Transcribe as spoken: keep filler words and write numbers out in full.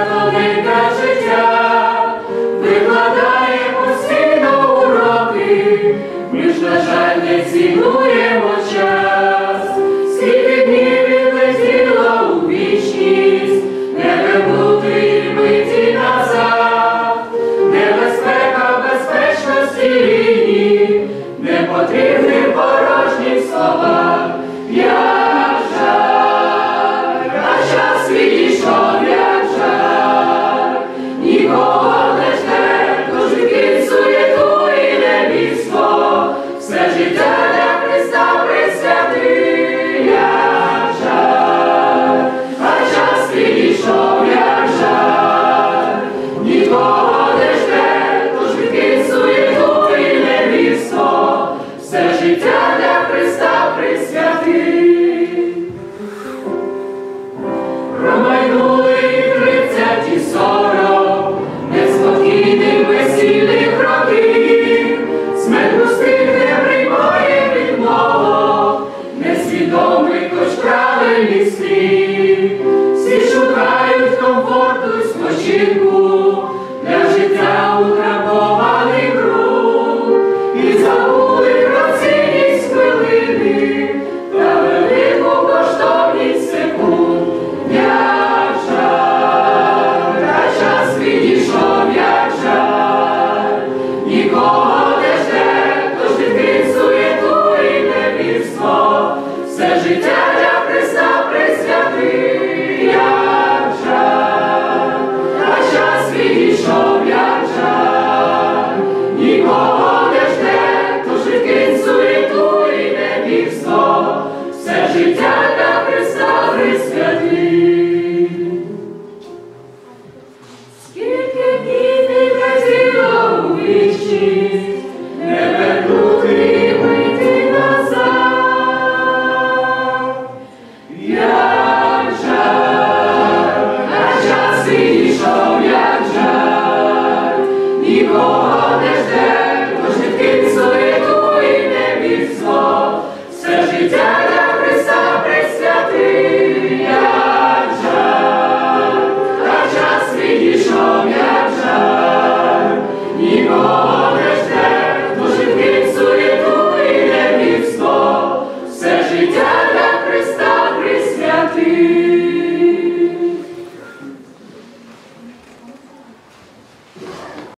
тоненьке життя, викладає постійно уроки, ми ж, на жаль, не цінуємо час. Скільки днів відлетіло у вічність, не вернути миті назад. Небезпека безпечності війні, не потрібні порожні слова. Як жаль, а час відійшов, як жаль, нікого не жде, тож відкинь суєту і невіство, все життя для Христа присвяти. Як жаль, а час відійшов, як жаль, нікого не жде, тож відкинь суєту і невіство, все життя для Христа присвяти. Промайнули тридцять і сорок неспокійних весільних років, смерть густих не приймає відмову, несвідомий хоч правильних слів. Всі шукають комфорту й спочинку для життя утрапованих рук і забули про цінність хвилини та велику коштовність секунд. Як жаль, а час відійшов, як жаль, нікого не жде, тож відкинь суєту і невірство, все життя для Христа присвяти. Як жаль, а час відійшов, як жаль, нікого не жде, тож відкинь суєту і невірство, все життя для Христа присвяти. Скільки днів відлетіло у вічність,